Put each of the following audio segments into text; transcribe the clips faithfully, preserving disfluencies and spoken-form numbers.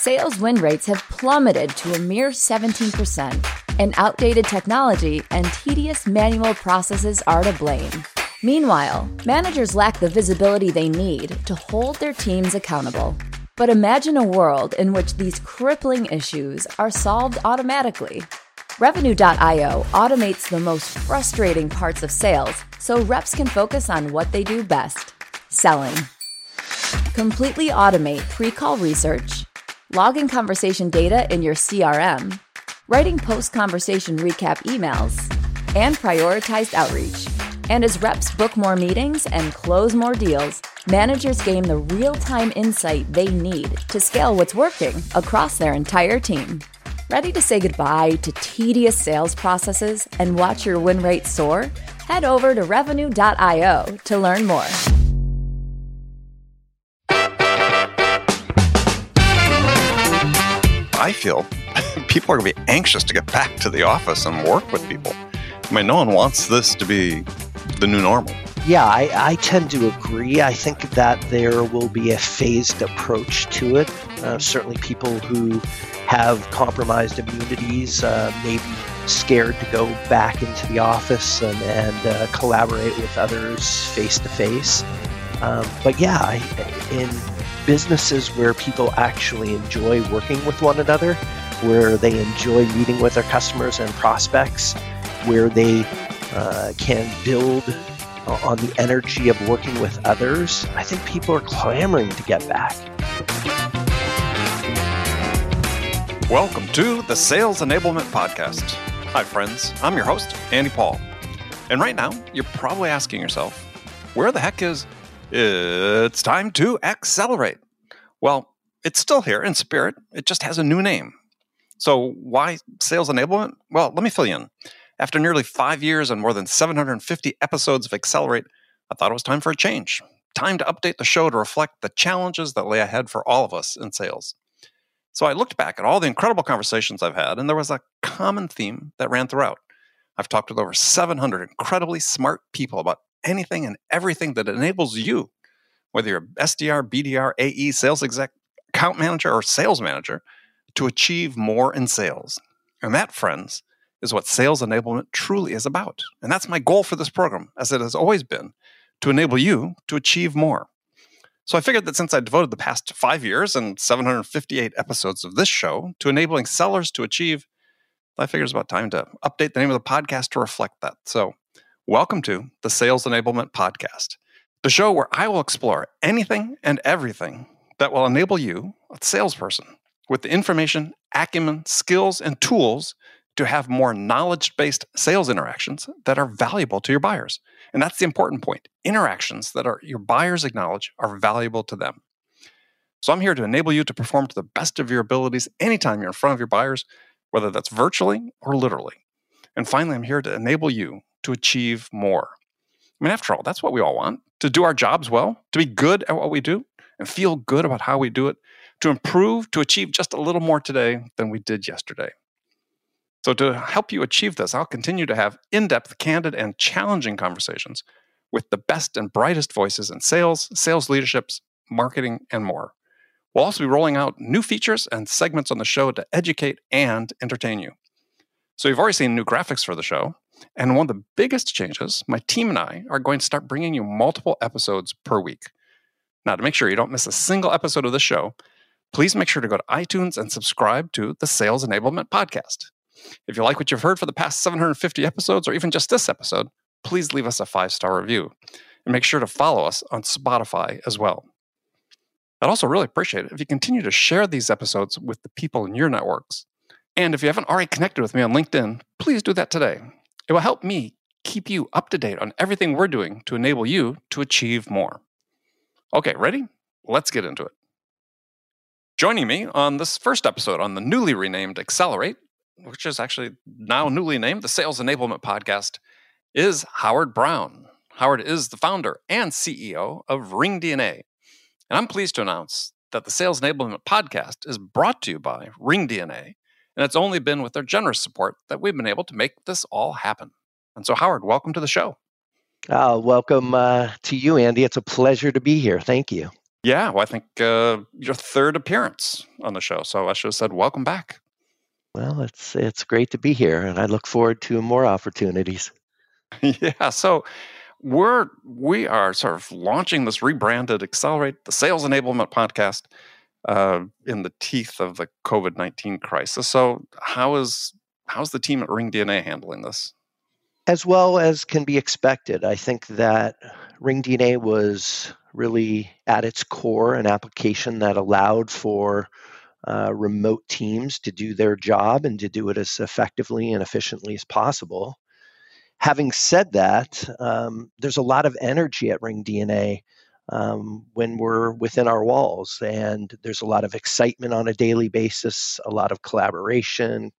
sales win rates have plummeted to a mere seventeen percent, and outdated technology and tedious manual processes are to blame. Meanwhile, managers lack the visibility they need to hold their teams accountable. But imagine a world in which these crippling issues are solved automatically. Revenue dot io automates the most frustrating parts of sales so reps can focus on what they do best: selling. Completely automate pre-call research, logging conversation data in your C R M, writing post-conversation recap emails, and prioritized outreach. And as reps book more meetings and close more deals, managers gain the real-time insight they need to scale what's working across their entire team. Ready to say goodbye to tedious sales processes and watch your win rate soar? Head over to Revenue dot io to learn more. I feel people are going to be anxious to get back to the office and work with people. I mean, no one wants this to be the new normal. Yeah, I, I tend to agree. I think that there will be a phased approach to it. Uh, certainly people who have compromised immunities uh, may be scared to go back into the office and, and uh, collaborate with others face-to-face. Um, but yeah, I, in businesses where people actually enjoy working with one another, where they enjoy meeting with their customers and prospects, where they uh, can build on the energy of working with others, I think people are clamoring to get back. Welcome to the Sales Enablement Podcast. Hi, friends. I'm your host, Andy Paul. And right now, you're probably asking yourself, where the heck is It's Time to Accelerate? Well, it's still here in spirit. It just has a new name. So why sales enablement? Well, let me fill you in. After nearly five years and more than seven hundred fifty episodes of Accelerate, I thought it was time for a change. Time to update the show to reflect the challenges that lay ahead for all of us in sales. So I looked back at all the incredible conversations I've had, and there was a common theme that ran throughout. I've talked with over seven hundred incredibly smart people about anything and everything that enables you, whether you're S D R, B D R, A E, sales exec, account manager, or sales manager, to achieve more in sales. And that, friends, is what sales enablement truly is about. And that's my goal for this program, as it has always been, to enable you to achieve more. So I figured that since I devoted the past five years and seven hundred fifty-eight episodes of this show to enabling sellers to achieve, I figured it's about time to update the name of the podcast to reflect that. So welcome to the Sales Enablement Podcast, the show where I will explore anything and everything that will enable you, a salesperson, with the information, acumen, skills, and tools to have more knowledge-based sales interactions that are valuable to your buyers. And that's the important point. Interactions that are your buyers acknowledge are valuable to them. So I'm here to enable you to perform to the best of your abilities anytime you're in front of your buyers, whether that's virtually or literally. And finally, I'm here to enable you to achieve more. I mean, after all, that's what we all want, to do our jobs well, to be good at what we do, and feel good about how we do it, to improve, to achieve just a little more today than we did yesterday. So to help you achieve this, I'll continue to have in-depth, candid, and challenging conversations with the best and brightest voices in sales, sales leaderships, marketing, and more. We'll also be rolling out new features and segments on the show to educate and entertain you. So you've already seen new graphics for the show, and one of the biggest changes, my team and I are going to start bringing you multiple episodes per week. Now, to make sure you don't miss a single episode of the show, please make sure to go to iTunes and subscribe to the Sales Enablement Podcast. If you like what you've heard for the past seven hundred fifty episodes, or even just this episode, please leave us a five-star review. And make sure to follow us on Spotify as well. I'd also really appreciate it if you continue to share these episodes with the people in your networks. And if you haven't already connected with me on LinkedIn, please do that today. It will help me keep you up to date on everything we're doing to enable you to achieve more. Okay, ready? Let's get into it. Joining me on this first episode on the newly renamed Accelerate, which is actually now newly named the Sales Enablement Podcast, is Howard Brown. Howard is the founder and C E O of RingDNA. And I'm pleased to announce that the Sales Enablement Podcast is brought to you by RingDNA, and it's only been with their generous support that we've been able to make this all happen. And so, Howard, welcome to the show. Uh, welcome uh, to you, Andy. It's a pleasure to be here. Thank you. Yeah, well, I think uh, your third appearance on the show, so I should have said welcome back. Well, it's it's great to be here, and I look forward to more opportunities. Yeah, so we're we are sort of launching this rebranded Accelerate the Sales Enablement podcast uh, in the teeth of the COVID nineteen crisis. So how is how's the team at RingDNA handling this? As well as can be expected, I think that RingDNA was really at its core an application that allowed for uh, remote teams to do their job and to do it as effectively and efficiently as possible. Having said that, um, there's a lot of energy at RingDNA um, when we're within our walls, and there's a lot of excitement on a daily basis, a lot of collaboration.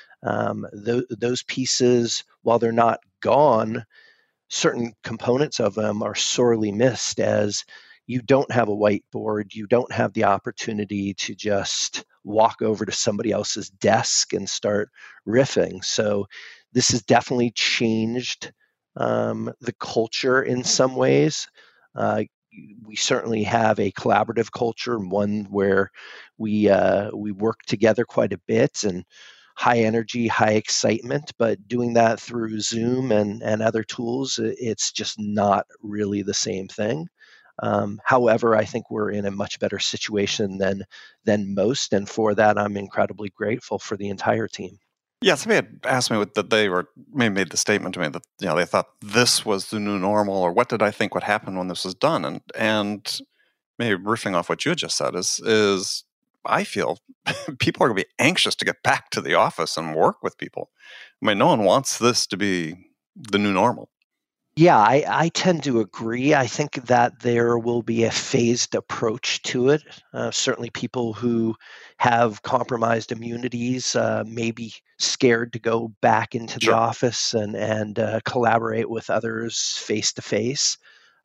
Um, th- those pieces, while they're not gone, certain components of them are sorely missed as you don't have a whiteboard, you don't have the opportunity to just walk over to somebody else's desk and start riffing. So this has definitely changed um, the culture in some ways. Uh, we certainly have a collaborative culture, one where we uh, we work together quite a bit and high energy, high excitement, but doing that through Zoom and, and other tools, it's just not really the same thing. Um, however, I think we're in a much better situation than than most, and for that, I'm incredibly grateful for the entire team. Yeah, somebody had asked me what, that they were maybe made the statement to me that you know they thought this was the new normal, or what did I think would happen when this was done, and and maybe riffing off what you just said is is I feel people are going to be anxious to get back to the office and work with people. I mean, no one wants this to be the new normal. Yeah, I, I tend to agree. I think that there will be a phased approach to it. Uh, certainly, people who have compromised immunities uh, may be scared to go back into the Sure. office and and uh, collaborate with others face to face.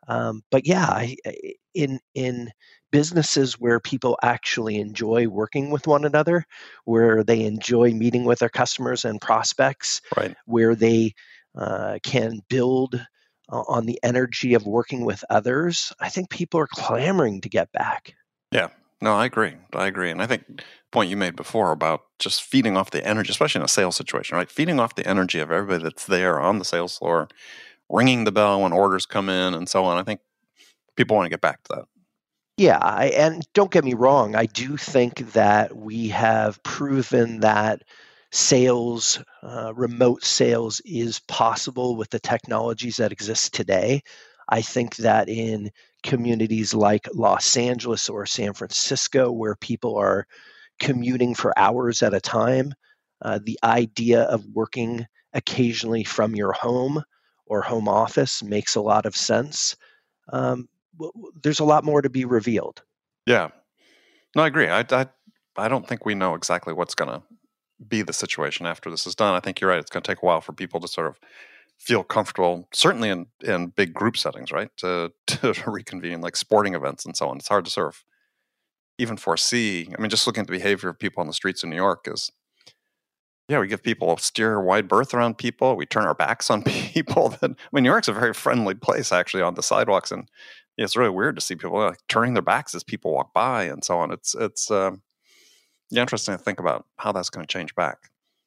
But yeah, I, in in businesses where people actually enjoy working with one another, where they enjoy meeting with their customers and prospects, Right. where they uh, can build uh, on the energy of working with others, I think people are clamoring to get back. Yeah. No, I agree. I agree. And I think the point you made before about just feeding off the energy, especially in a sales situation, right? Feeding off the energy of everybody that's there on the sales floor, ringing the bell when orders come in and so on. I think people want to get back to that. Yeah, I, and don't get me wrong, I do think that we have proven that sales, uh, remote sales is possible with the technologies that exist today. I think that in communities like Los Angeles or San Francisco, where people are commuting for hours at a time, uh, the idea of working occasionally from your home or home office makes a lot of sense. Um, there's a lot more to be revealed. Yeah. No, I agree. I, I, I don't think we know exactly what's going to be the situation after this is done. I think you're right. It's going to take a while for people to sort of feel comfortable, certainly in, in big group settings, right? To, to reconvene, like sporting events and so on. It's hard to sort of even foresee. I mean, just looking at the behavior of people on the streets in New York is, yeah, we give people steer a wide berth around people. We turn our backs on people. That, I mean, New York's a very friendly place, actually, on the sidewalks. And yeah, it's really weird to see people like turning their backs as people walk by and so on. It's, it's um, yeah, interesting to think about how that's going to change back.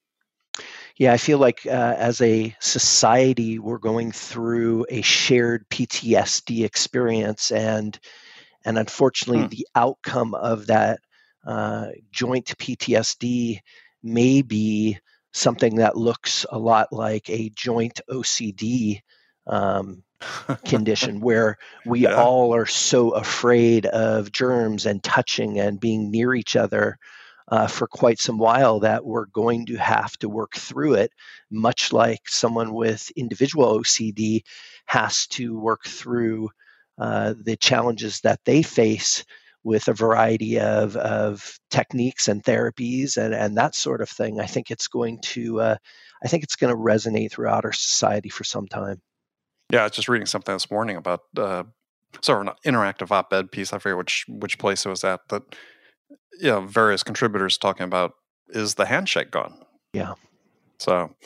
Yeah, I feel like uh, as a society, we're going through a shared P T S D experience, and and unfortunately, hmm. the outcome of that uh, joint P T S D may be something that looks a lot like a joint O C D um, condition, where we Yeah. all are so afraid of germs and touching and being near each other Uh, for quite some while that we're going to have to work through it, much like someone with individual O C D has to work through uh, the challenges that they face with a variety of, of techniques and therapies and, and that sort of thing. I think it's going to uh, I think it's going to resonate throughout our society for some time. Yeah, I was just reading something this morning about uh, sort of an interactive op-ed piece. I forget which which place it was at, but you know, various contributors talking about, is the handshake gone? Yeah. So,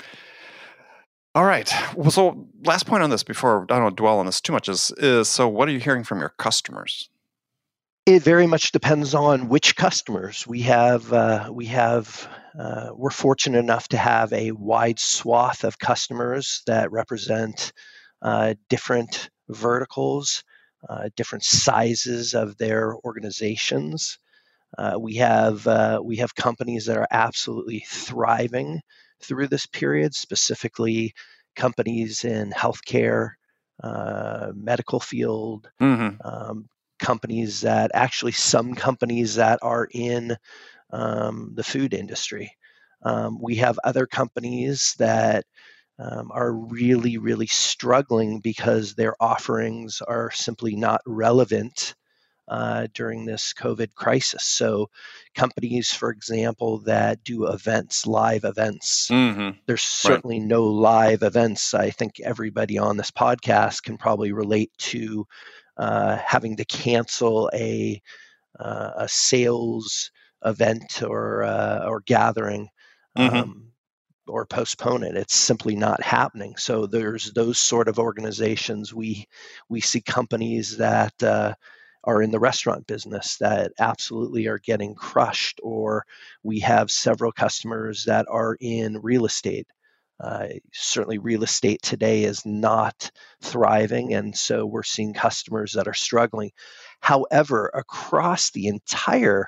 all right. Well, so last point on this before I don't dwell on this too much is, is so what are you hearing from your customers? It very much depends on which customers we have. Uh, we have. Uh, we're fortunate enough to have a wide swath of customers that represent uh, different verticals, uh, different sizes of their organizations. Uh, we have uh, we have companies that are absolutely thriving through this period, specifically companies in healthcare, uh, medical field, Mm-hmm. um, companies that actually some companies that are in um, the food industry. Um, we have other companies that um, are really, really struggling because their offerings are simply not relevant uh, during this COVID crisis. So, companies, for example, that do events, live events, Mm-hmm. there's Right. certainly no live events. I think everybody on this podcast can probably relate to uh, having to cancel a uh, a sales event or uh, or gathering Mm-hmm. um, or postpone it. It's simply not happening. So there's those sort of organizations. We we see companies that uh, are in the restaurant business that absolutely are getting crushed, or we have several customers that are in real estate. Uh, certainly, real estate today is not thriving, and so we're seeing customers that are struggling. However, across the entire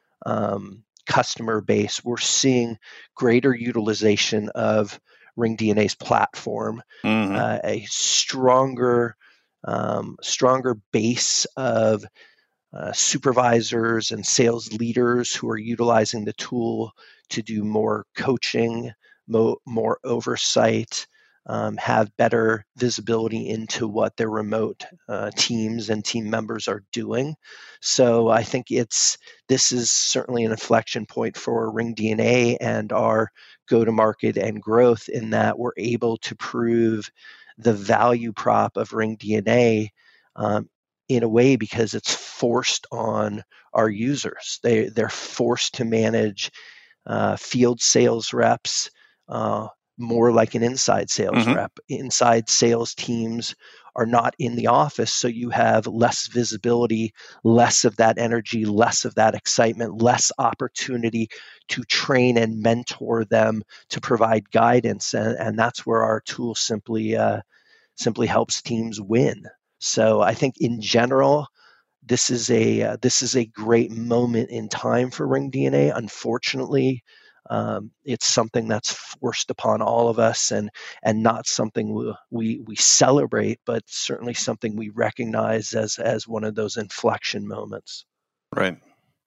um, customer base, we're seeing greater utilization of RingDNA's platform, Mm-hmm. uh, a stronger, um, stronger base of uh, supervisors and sales leaders who are utilizing the tool to do more coaching, mo- more oversight, um, have better visibility into what their remote uh, teams and team members are doing. So I think it's this is certainly an inflection point for RingDNA and our go-to-market and growth in that we're able to prove the value prop of RingDNA um, in a way because it's forced on our users. They they're forced to manage uh, field sales reps uh, more like an inside sales Mm-hmm. rep. Inside sales teams are not in the office, so you have less visibility, less of that energy, less of that excitement, less opportunity to train and mentor them to provide guidance, and, and that's where our tool simply uh, simply helps teams win. So I think in general, this is a uh, this is a great moment in time for RingDNA. Unfortunately, um, it's something that's forced upon all of us, and and not something we, we we celebrate, but certainly something we recognize as as one of those inflection moments. Right.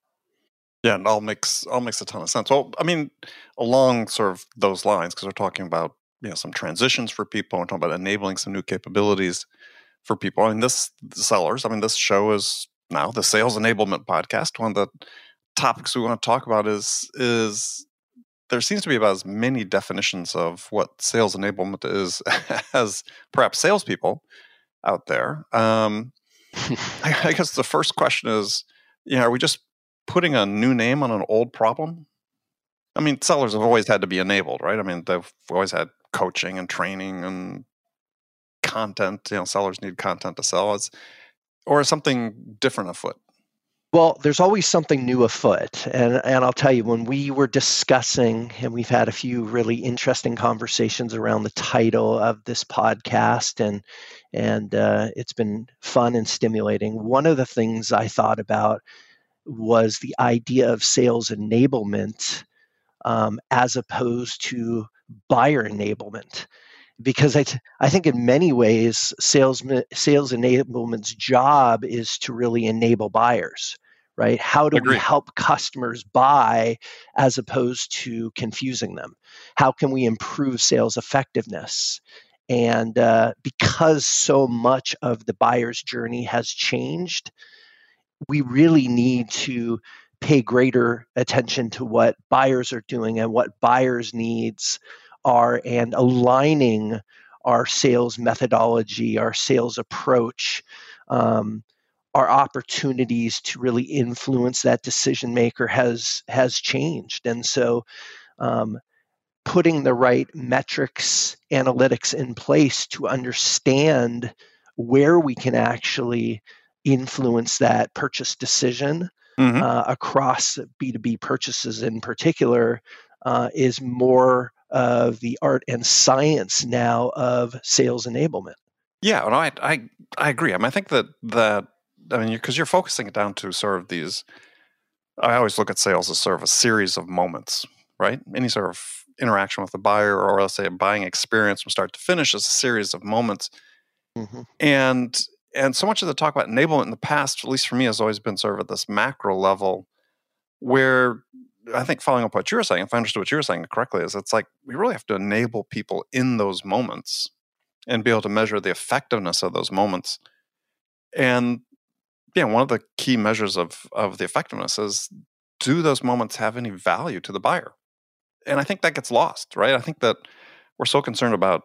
Yeah, it all makes all makes a ton of sense. Well, I mean, along sort of those lines, because we're talking about you know some transitions for people, we're talking about enabling some new capabilities for people. I mean, this the sellers. I mean, this show is now the Sales Enablement Podcast. One of the topics we want to talk about is is there seems to be about as many definitions of what sales enablement is as perhaps salespeople out there. Um, I, I guess the first question is, you know, are we just putting a new name on an old problem? I mean, sellers have always had to be enabled, right? I mean, they've always had coaching and training and content. You know, sellers need content to sell. It's, or is something different afoot? Well, there's always something new afoot. And, and I'll tell you, when we were discussing, and we've had a few really interesting conversations around the title of this podcast, and, and uh, it's been fun and stimulating. One of the things I thought about was the idea of sales enablement um, as opposed to buyer enablement. Because I, th- I think in many ways, sales, sales enablement's job is to really enable buyers, right? How do we Agreed. help customers buy as opposed to confusing them? How can we improve sales effectiveness? And uh, because so much of the buyer's journey has changed, we really need to pay greater attention to what buyers are doing and what buyers' needs are, and aligning our sales methodology, our sales approach, um, our opportunities to really influence that decision maker has has changed. And so um, putting the right metrics, analytics in place to understand where we can actually influence that purchase decision Mm-hmm. uh, across B two B purchases in particular uh, is more of the art and science now of sales enablement. Yeah, and I, I, I agree. I mean, I think that that I mean, because you're focusing it down to sort of these. I always look at sales as sort of a series of moments, right? Any sort of interaction with the buyer, or let's say a buying experience from start to finish, is a series of moments. Mm-hmm. And and so much of the talk about enablement in the past, at least for me, has always been sort of at this macro level, where I think following up what you were saying, if I understood what you were saying correctly, is it's like we really have to enable people in those moments and be able to measure the effectiveness of those moments. And yeah, one of the key measures of of the effectiveness is, do those moments have any value to the buyer? And I think that gets lost, right? I think that we're so concerned about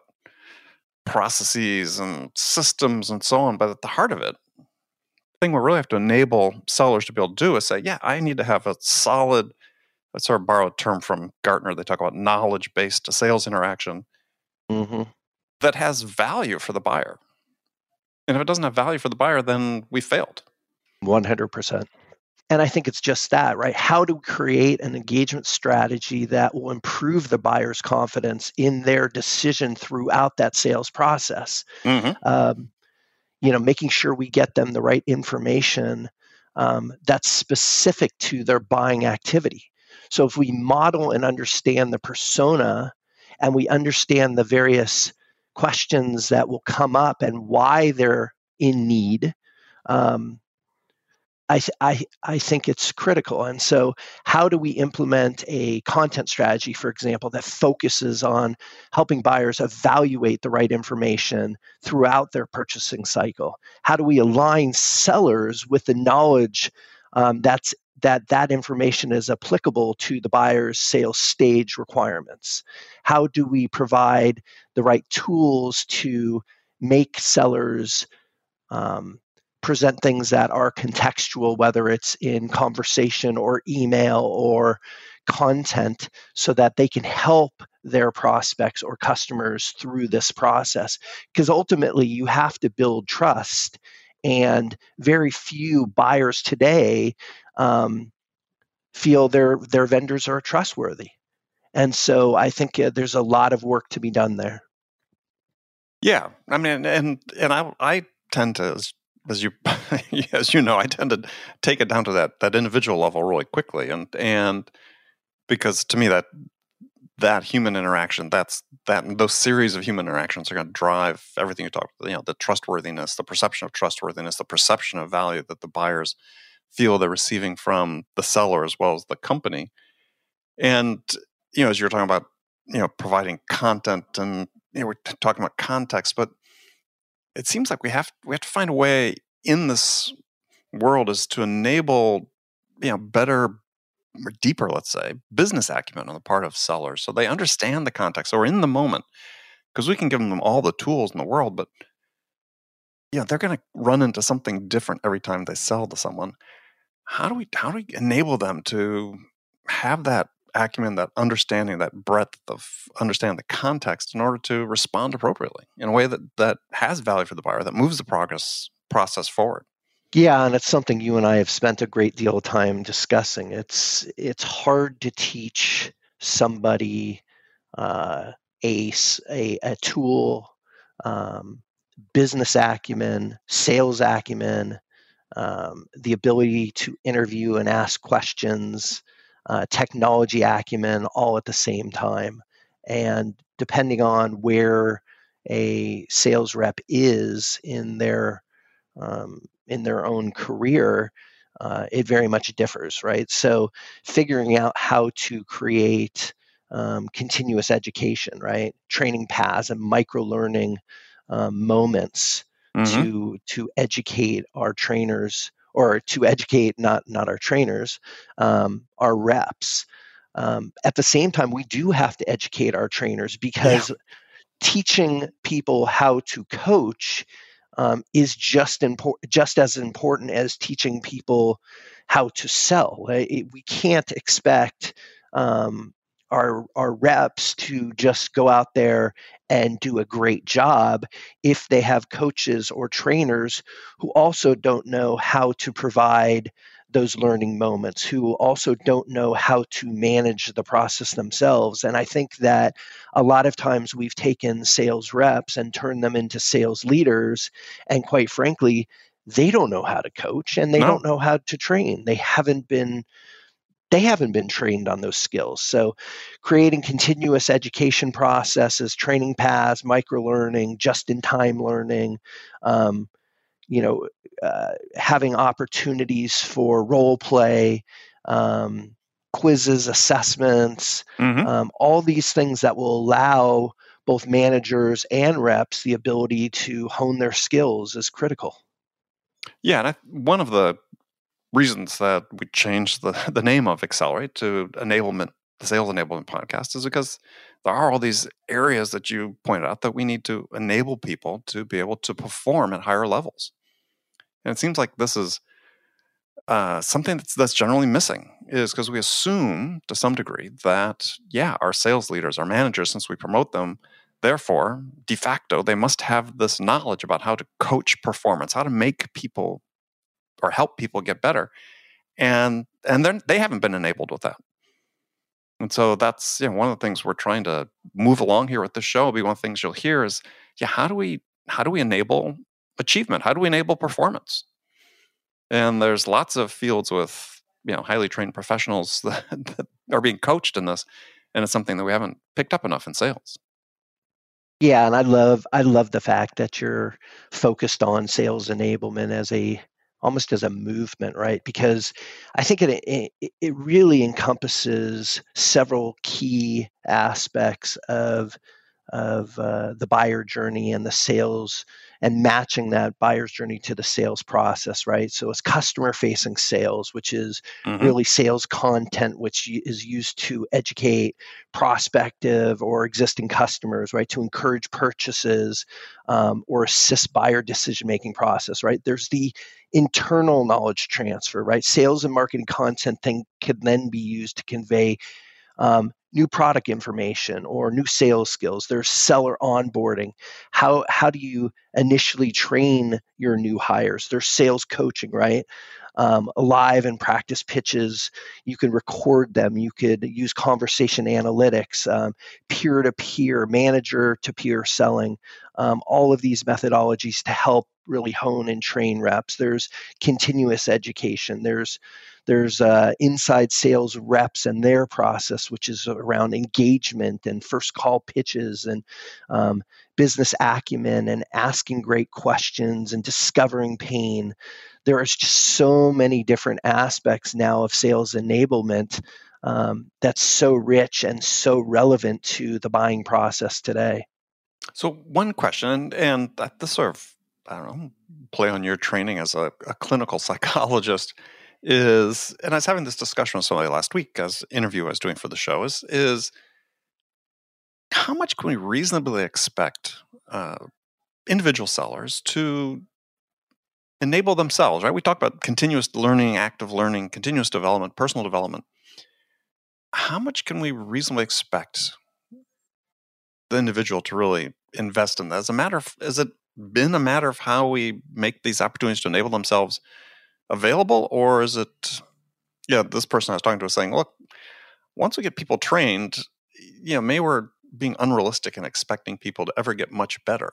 processes and systems and so on, but at the heart of it, the thing we really have to enable sellers to be able to do is say, yeah, I need to have a solid, let's sort of borrow a term from Gartner, they talk about knowledge-based sales interaction Mm-hmm. that has value for the buyer. And if it doesn't have value for the buyer, then we failed. one hundred percent. And I think it's just that, right? How to create an engagement strategy that will improve the buyer's confidence in their decision throughout that sales process. Mm-hmm. Um, you know, making sure we get them the right information um, that's specific to their buying activity. So if we model and understand the persona, and we understand the various questions that will come up and why they're in need, um, I, I, I think it's critical. And so how do we implement a content strategy, for example, that focuses on helping buyers evaluate the right information throughout their purchasing cycle? How do we align sellers with the knowledge um, that's that that information is applicable to the buyer's sales stage requirements? How do we provide the right tools to make sellers um, present things that are contextual, whether it's in conversation or email or content, so that they can help their prospects or customers through this process? Because ultimately, you have to build trust, and very few buyers today um, feel their their vendors are trustworthy. And so I think uh, there's a lot of work to be done there. Yeah, I mean, and and I I tend to, as, as you as you know, I tend to take it down to that that individual level really quickly, and and because to me that that human interaction, that's that those series of human interactions are going to drive everything you talk about. You know, the trustworthiness, the perception of trustworthiness, the perception of value that the buyers feel they're receiving from the seller as well as the company. And you know, as you're talking about, you know, providing content, and you know, we're t- talking about context, but it seems like we have we have to find a way in this world is to enable, you know, better or deeper, let's say, business acumen on the part of sellers, so they understand the context or in the moment, because we can give them all the tools in the world, but yeah, they're going to run into something different every time they sell to someone. How do we how do we enable them to have that acumen, that understanding, that breadth of understanding the context in order to respond appropriately in a way that, that has value for the buyer, that moves the progress process forward? Yeah, and it's something you and I have spent a great deal of time discussing. It's it's hard to teach somebody uh, a, a a tool, um, business acumen, sales acumen, um, the ability to interview and ask questions, uh, technology acumen, all at the same time. And depending on where a sales rep is in their um, in their own career, uh, it very much differs, right? So figuring out how to create um, continuous education, right? Training paths and micro-learning um, moments Mm-hmm. to to educate our trainers, or to educate not not our trainers, um, our reps. Um, at the same time, we do have to educate our trainers, because Yeah. teaching people how to coach um, is just important, just as important as teaching people how to sell. Right? It, we can't expect um, our our reps to just go out there and do a great job if they have coaches or trainers who also don't know how to provide those learning moments, who also don't know how to manage the process themselves. And I think that a lot of times we've taken sales reps and turned them into sales leaders, and quite frankly, they don't know how to coach and they No. don't know how to train. They haven't been they haven't been trained on those skills. So creating continuous education processes, training paths, micro-learning, just-in-time learning, um, you know, uh, having opportunities for role play, um, quizzes, assessments, Mm-hmm. um, all these things that will allow both managers and reps the ability to hone their skills is critical. Yeah, and I, one of the reasons that we changed the, the name of Accelerate to Enablement, the Sales Enablement Podcast, is because there are all these areas that you pointed out that we need to enable people to be able to perform at higher levels. And it seems like this is uh, something that's, that's generally missing, is because we assume to some degree that, yeah, our sales leaders, our managers, since we promote them, therefore, de facto, they must have this knowledge about how to coach performance, how to make people or help people get better. And and then they haven't been enabled with that. And so that's, you know, one of the things we're trying to move along here with this show. Will be one of the things you'll hear is, yeah, how do we how do we enable achievement? How do we enable performance? And there's lots of fields with, you know, highly trained professionals that, that are being coached in this, and it's something that we haven't picked up enough in sales. Yeah, and I love I love the fact that you're focused on sales enablement as a almost as a movement, right? Because I think it it, it really encompasses several key aspects of of uh, the buyer journey and the sales, and matching that buyer's journey to the sales process, right? So it's customer facing sales, which is Mm-hmm. really sales content, which is used to educate prospective or existing customers, right? To encourage purchases um, or assist buyer decision making process, right? There's the internal knowledge transfer, right? Sales and marketing content thing can then be used to convey um, new product information or new sales skills. There's seller onboarding. How how do you initially train your new hires? There's sales coaching, right? Um, live and practice pitches. You can record them. You could use conversation analytics, um, peer-to-peer, manager-to-peer selling. Um, all of these methodologies to help really hone and train reps. There's continuous education. There's There's uh, inside sales reps and their process, which is around engagement and first call pitches and um, business acumen and asking great questions and discovering pain. There is just so many different aspects now of sales enablement um, that's so rich and so relevant to the buying process today. So one question, and, and this sort of, I don't know, play on your training as a, a clinical psychologist, is, and I was having this discussion with somebody last week as an interview I was doing for the show, is, is how much can we reasonably expect uh, individual sellers to enable themselves, right? We talk about continuous learning, active learning, continuous development, personal development. How much can we reasonably expect the individual to really invest in that? As a matter of, has it been a matter of how we make these opportunities to enable themselves available, or is it, yeah, this person I was talking to was saying, look, once we get people trained, you know, maybe we're being unrealistic and expecting people to ever get much better.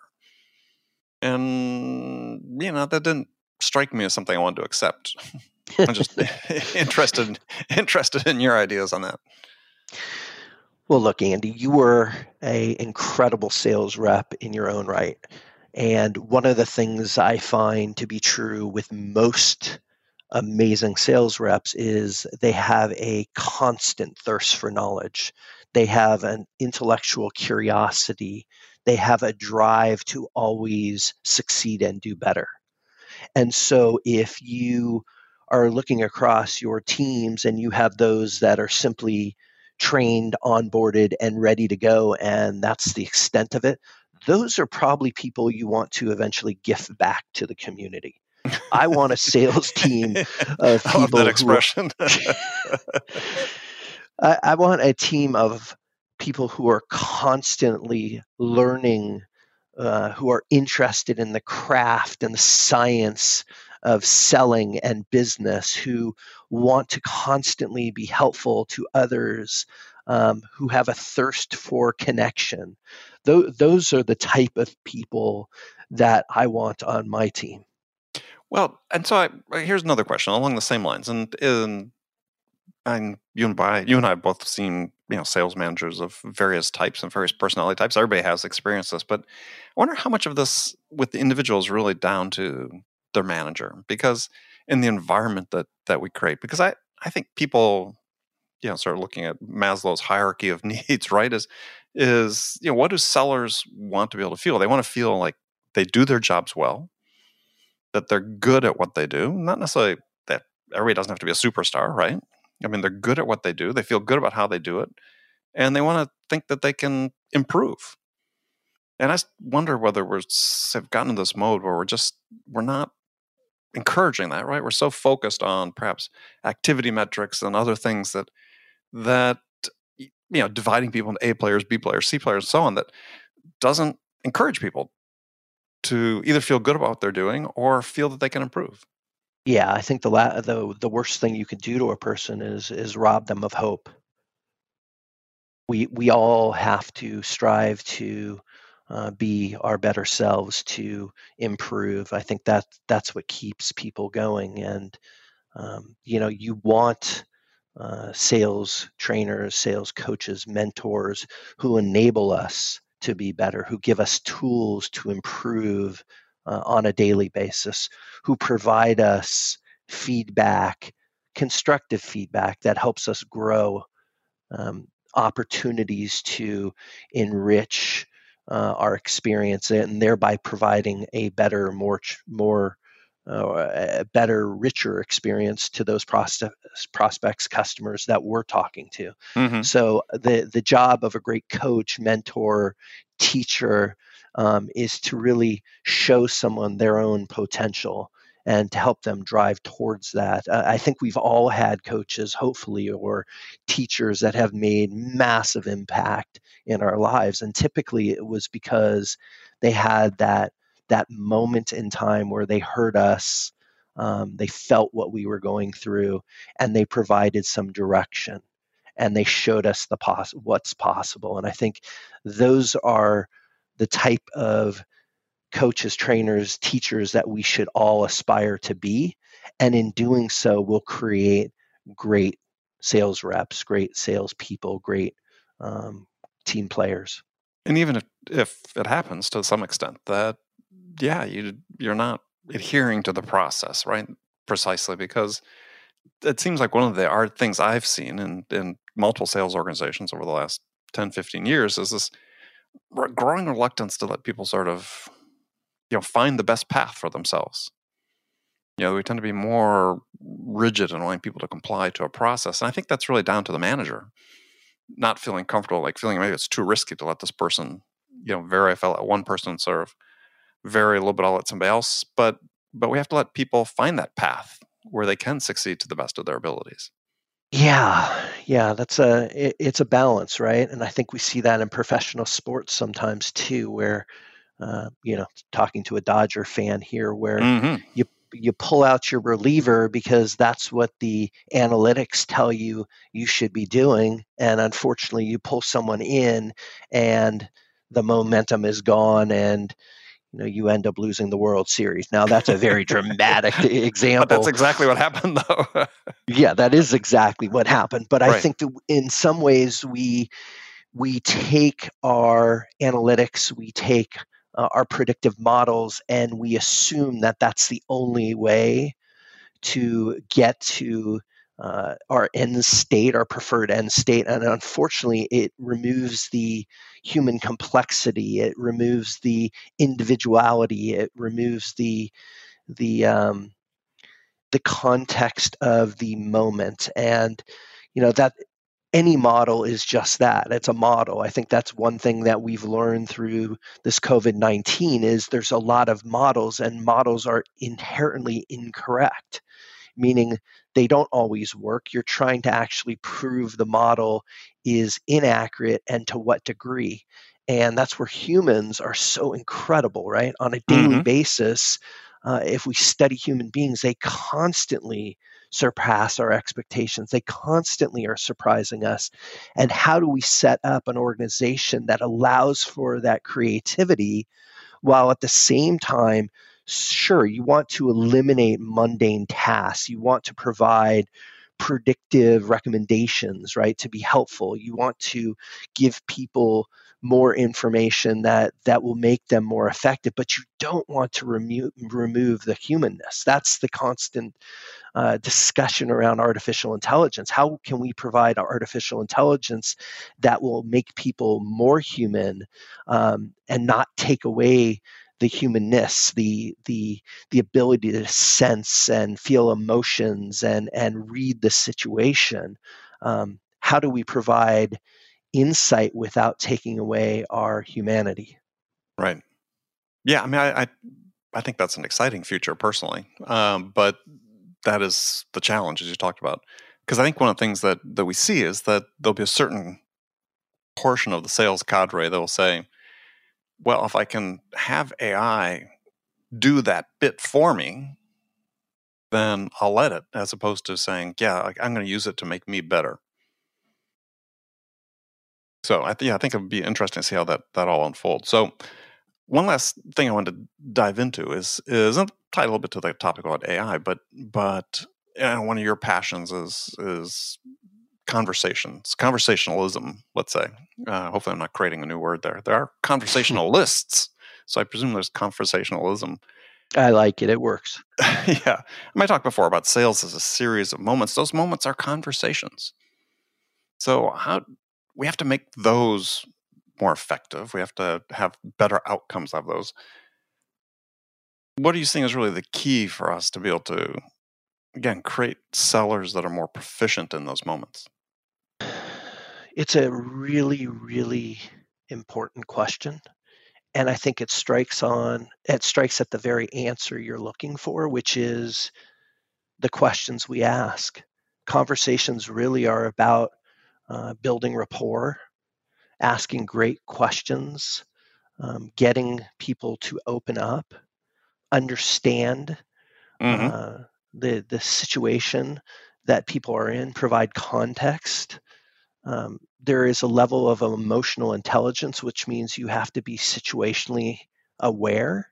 And, you know, that didn't strike me as something I wanted to accept. I'm just interested, interested in your ideas on that. Well, look, Andy, you were an incredible sales rep in your own right. And one of the things I find to be true with most amazing sales reps is they have a constant thirst for knowledge. They have an intellectual curiosity. They have a drive to always succeed and do better. And so if you are looking across your teams and you have those that are simply trained, onboarded, and ready to go, and that's the extent of it, those are probably people you want to eventually gift back to the community. I want a sales team of people. I love that expression. Who, I, I want a team of people who are constantly learning, uh, who are interested in the craft and the science of selling and business, who want to constantly be helpful to others, um, who have a thirst for connection. Th- those are the type of people that I want on my team. Well, and so I, here's another question along the same lines, and and, and you and I, you and I have both seen you know sales managers of various types and various personality types. Everybody has experienced this, but I wonder how much of this with the individual is really down to their manager, because in the environment that that we create, because I I think people you know start looking at Maslow's hierarchy of needs, right? Is is you know what do sellers want to be able to feel? They want to feel like they do their jobs well, that they're good at what they do. Not necessarily that everybody doesn't have to be a superstar, right? I mean, they're good at what they do. They feel good about how they do it, and they want to think that they can improve. And I wonder whether we're have gotten into this mode where we're just we're not encouraging that, right? We're so focused on perhaps activity metrics and other things that that you know dividing people into A players, B players, C players, and so on, that doesn't encourage people to either feel good about what they're doing or feel that they can improve. Yeah, I think the la- the the worst thing you could do to a person is is rob them of hope. We we all have to strive to uh, be our better selves, to improve. I think that that's what keeps people going. And um, you know, you want uh, sales trainers, sales coaches, mentors who enable us to be better, who give us tools to improve uh, on a daily basis, who provide us feedback, constructive feedback that helps us grow, um, opportunities to enrich uh, our experience, and thereby providing a better, more, more, uh, a better, richer experience to those prospects, prospects, customers that we're talking to. Mm-hmm. So the the job of a great coach, mentor, teacher um, is to really show someone their own potential and to help them drive towards that. Uh, I think we've all had coaches, hopefully, or teachers that have made massive impact in our lives. And typically it was because they had that that moment in time where they heard us, um, they felt what we were going through, and they provided some direction, and they showed us the pos- what's possible. And I think those are the type of coaches, trainers, teachers that we should all aspire to be. And in doing so, we'll create great sales reps, great salespeople, great um, team players. And even if, if it happens to some extent that, yeah, you, you're not adhering to the process, right? Precisely because it seems like one of the hard things I've seen in, in multiple sales organizations over the last ten, fifteen years is this growing reluctance to let people sort of you know, find the best path for themselves. You know, we tend to be more rigid in wanting people to comply to a process. And I think that's really down to the manager not feeling comfortable, like feeling maybe it's too risky to let this person, you know, vary if I let one person sort of vary a little bit, I'll let somebody else. But but we have to let people find that path where they can succeed to the best of their abilities. Yeah, yeah, that's a it, it's a balance, right? And I think we see that in professional sports sometimes too, where Uh, you know, talking to a Dodger fan here, where mm-hmm. you you pull out your reliever because that's what the analytics tell you you should be doing, and unfortunately, you pull someone in, and the momentum is gone, and you know you end up losing the World Series. Now, that's a very dramatic example. But that's exactly what happened, though. Yeah, that is exactly what happened. But right. I think that in some ways we we take our analytics, we take Uh, our predictive models, and we assume that that's the only way to get to uh, our end state, our preferred end state. And unfortunately, it removes the human complexity. It removes the individuality. It removes the the um, the context of the moment. And you know that. Any model is just that. It's a model. I think that's one thing that we've learned through this COVID nineteen is there's a lot of models, and models are inherently incorrect, meaning they don't always work. You're trying to actually prove the model is inaccurate and to what degree. And that's where humans are so incredible, right? On a daily Mm-hmm. basis, uh, if we study human beings, they constantly surpass our expectations. They constantly are surprising us. And how do we set up an organization that allows for that creativity while at the same time, sure, you want to eliminate mundane tasks. You want to provide predictive recommendations, right, to be helpful. You want to give people more information that that will make them more effective, but you don't want to remo- remove the humanness. That's the constant uh, discussion around artificial intelligence. How can we provide artificial intelligence that will make people more human um, and not take away the humanness, the the the ability to sense and feel emotions and and read the situation? Um, how do we provide insight without taking away our humanity? Right. Yeah. I mean, I, I, I think that's an exciting future personally. Um, but that is the challenge, as you talked about. Because I think one of the things that, that we see is that there'll be a certain portion of the sales cadre that will say, well, if I can have A I do that bit for me, then I'll let it, as opposed to saying, yeah, I'm going to use it to make me better. So I, th- yeah, I think it would be interesting to see how that, that all unfolds. So one last thing I wanted to dive into is is tied a little bit to the topic about A I, but but you know, one of your passions is is conversations, conversationalism. Let's say. Uh, hopefully, I'm not creating a new word there. There are conversationalists, so I presume there's conversationalism. I like it. It works. Yeah, I might talk before about sales as a series of moments. Those moments are conversations. So how we have to make those more effective. We have to have better outcomes of those. What do you think is really the key for us to be able to, again, create sellers that are more proficient in those moments? It's a really, really important question. And I think it strikes on, it strikes at the very answer you're looking for, which is the questions we ask. Conversations really are about uh, building rapport, asking great questions, um, getting people to open up, understand Mm-hmm. uh, the the situation that people are in, provide context. Um, there is a level of emotional intelligence, which means you have to be situationally aware.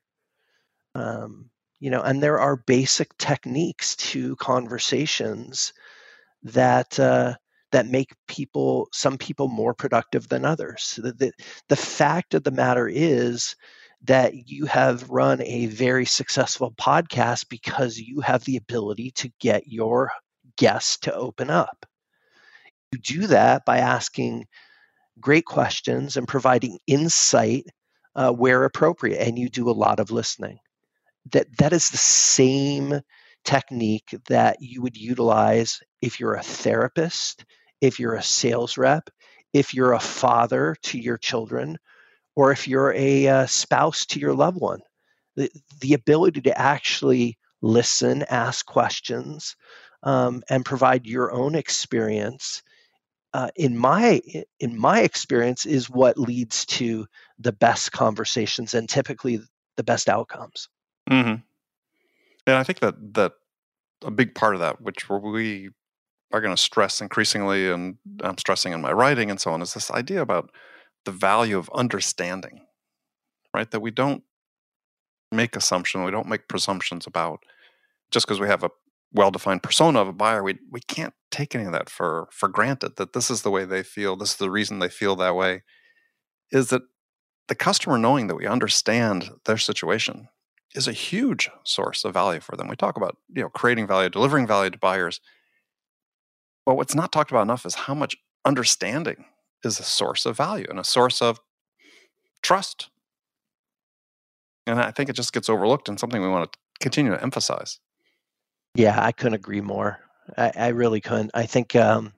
Um, you know, and there are basic techniques to conversations that uh, that make people, some people, more productive than others. The, the, the fact of the matter is that you have run a very successful podcast because you have the ability to get your guests to open up. You do that by asking great questions and providing insight uh, where appropriate, and you do a lot of listening. That that is the same technique that you would utilize if you're a therapist, if you're a sales rep, if you're a father to your children, or if you're a uh, spouse to your loved one. The, the ability to actually listen, ask questions, um, and provide your own experience, uh, in my in my experience, is what leads to the best conversations and typically the best outcomes. Mm-hmm. And I think that that a big part of that, which we are going to stress increasingly, and I'm stressing in my writing and so on, is this idea about the value of understanding, right? That we don't make assumptions, we don't make presumptions about just because we have a well-defined persona of a buyer, we we can't take any of that for for granted, that this is the way they feel, this is the reason they feel that way. Is that the customer knowing that we understand their situation is a huge source of value for them. We talk about, you know, creating value, delivering value to buyers. But what's not talked about enough is how much understanding is a source of value and a source of trust. And I think it just gets overlooked and something we want to continue to emphasize. Yeah, I couldn't agree more. I, I really couldn't. I think um,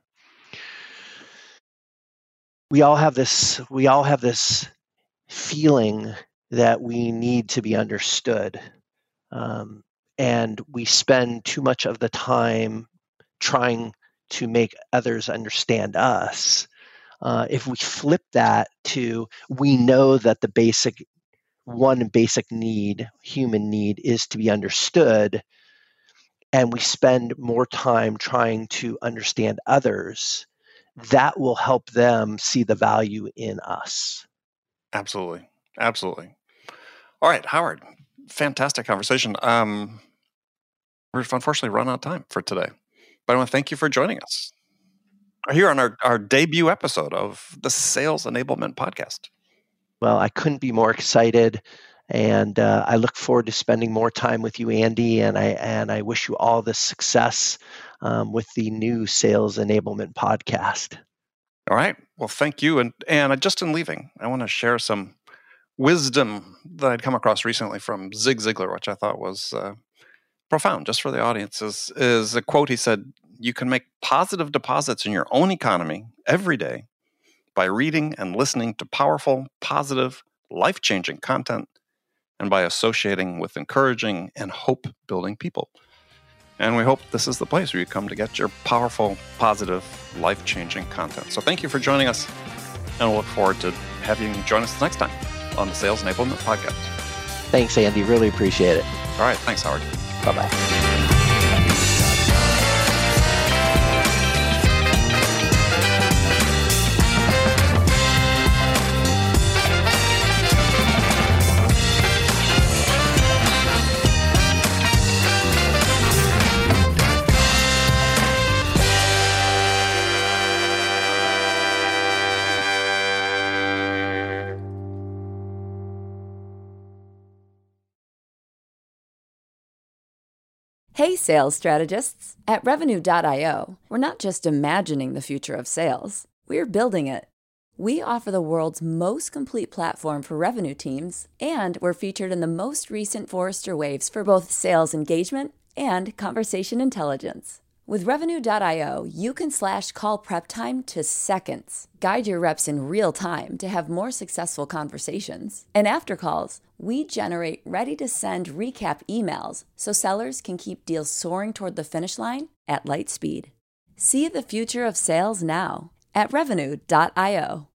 we all have this. We all have this feeling that we need to be understood, um, and we spend too much of the time trying to make others understand us. Uh, if we flip that to, we know that the basic, one basic need, human need, is to be understood, and we spend more time trying to understand others, that will help them see the value in us. Absolutely. Absolutely. All right, Howard, fantastic conversation. Um, we've unfortunately run out of time for today, but I want to thank you for joining us here on our, our debut episode of the Sales Enablement Podcast. Well, I couldn't be more excited, and uh, I look forward to spending more time with you, Andy, and I and I wish you all the success um, with the new Sales Enablement Podcast. All right. Well, thank you. And, and just in leaving, I want to share some wisdom that I'd come across recently from Zig Ziglar, which I thought was uh, profound just for the audience. Is, is a quote he said, "You can make positive deposits in your own economy every day by reading and listening to powerful, positive, life-changing content, and by associating with encouraging and hope-building people." And we hope this is the place where you come to get your powerful, positive, life-changing content. So thank you for joining us, and we'll look forward to having you join us next time on the Sales Enablement Podcast. Thanks, Andy. Really appreciate it. All right. Thanks, Howard. Bye-bye. Hey, sales strategists. At Revenue dot io, we're not just imagining the future of sales, we're building it. We offer the world's most complete platform for revenue teams, and we're featured in the most recent Forrester Waves for both sales engagement and conversation intelligence. With Revenue dot io, you can slash call prep time to seconds, guide your reps in real time to have more successful conversations. And after calls, we generate ready-to-send recap emails so sellers can keep deals soaring toward the finish line at light speed. See the future of sales now at Revenue dot io.